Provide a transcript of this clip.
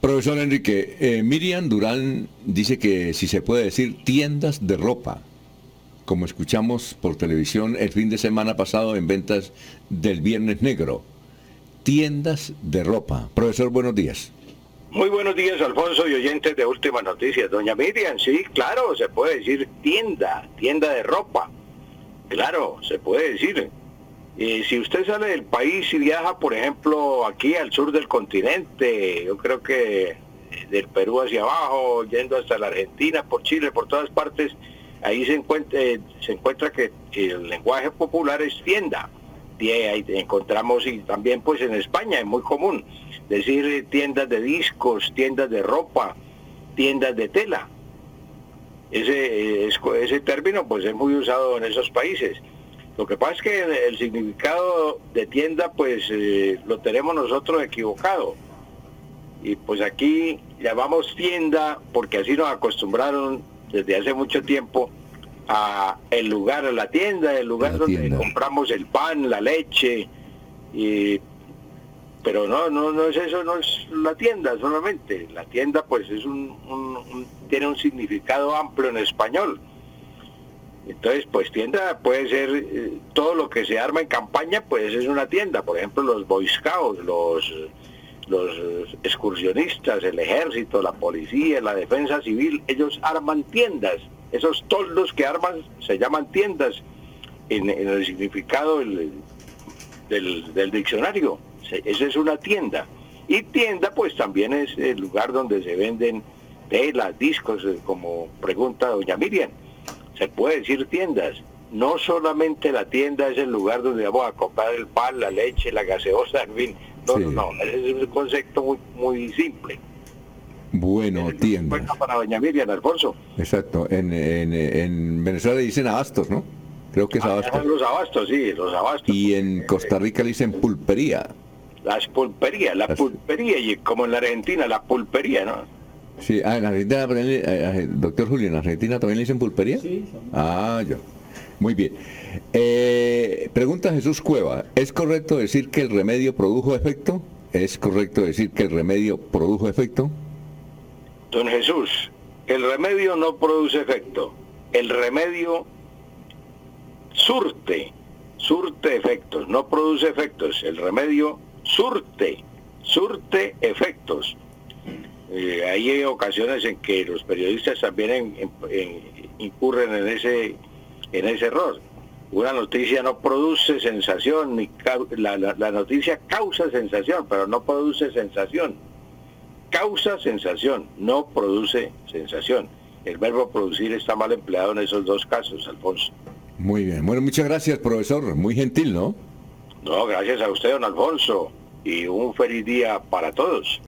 Profesor Enrique, Miriam Durán dice que si se puede decir tiendas de ropa, como escuchamos por televisión el fin de semana pasado en ventas del Viernes Negro. Tiendas de ropa. Profesor, buenos días. Muy buenos días, Alfonso y oyentes de Últimas Noticias. Doña Miriam, sí, claro, se puede decir tienda de ropa. Claro, se puede decir. Si usted sale del país y viaja, por ejemplo, aquí al sur del continente, yo creo que del Perú hacia abajo, yendo hasta la Argentina, por Chile, por todas partes, ahí se encuentra que el lenguaje popular es tienda. Y ahí encontramos, y también pues en España es muy común decir tiendas de discos, tiendas de ropa, tiendas de tela. Ese término pues es muy usado en esos países. Lo que pasa es que el significado de tienda pues lo tenemos nosotros equivocado. Y pues aquí llamamos tienda porque así nos acostumbraron desde hace mucho tiempo a el lugar, a la tienda, el lugar donde compramos el pan, la leche, pero no es eso, no es la tienda solamente. La tienda pues es tiene un significado amplio en español. Entonces, pues tienda puede ser todo lo que se arma en campaña, pues es una tienda. Por ejemplo, los Boy Scouts, los excursionistas, el ejército, la policía, la defensa civil, ellos arman tiendas. Esos toldos que arman se llaman tiendas en el significado del diccionario. Esa es una tienda. Y tienda pues también es el lugar donde se venden telas, discos, como pregunta doña Miriam. Se puede decir tiendas. No solamente la tienda es el lugar donde vamos a comprar el pan, la leche, la gaseosa, en fin. No, ese es un concepto muy, muy simple. Bueno, tiendas. Para doña Miriam, Alfonso. Exacto. En Venezuela le dicen abastos, ¿no? Creo que es abastos. Los abastos, sí, los abastos. Y en Costa Rica le dicen pulpería. Las pulperías, pulpería, y como en la Argentina, la pulpería, ¿no? Sí, en Argentina, doctor Julio, ¿en Argentina también le dicen pulpería? Sí. Ya. Muy bien. Pregunta Jesús Cueva, ¿es correcto decir que el remedio produjo efecto? ¿Es correcto decir que el remedio produjo efecto? Don Jesús, el remedio no produce efecto. El remedio surte efectos, no produce efectos. El remedio surte efectos. Hay ocasiones en que los periodistas también incurren en ese error. Una noticia no produce sensación, la noticia causa sensación, pero no produce sensación. Causa sensación, no produce sensación. El verbo producir está mal empleado en esos dos casos, Alfonso. Muy bien. Bueno, muchas gracias, profesor. Muy gentil, ¿no? No, gracias a usted, don Alfonso. Y un feliz día para todos.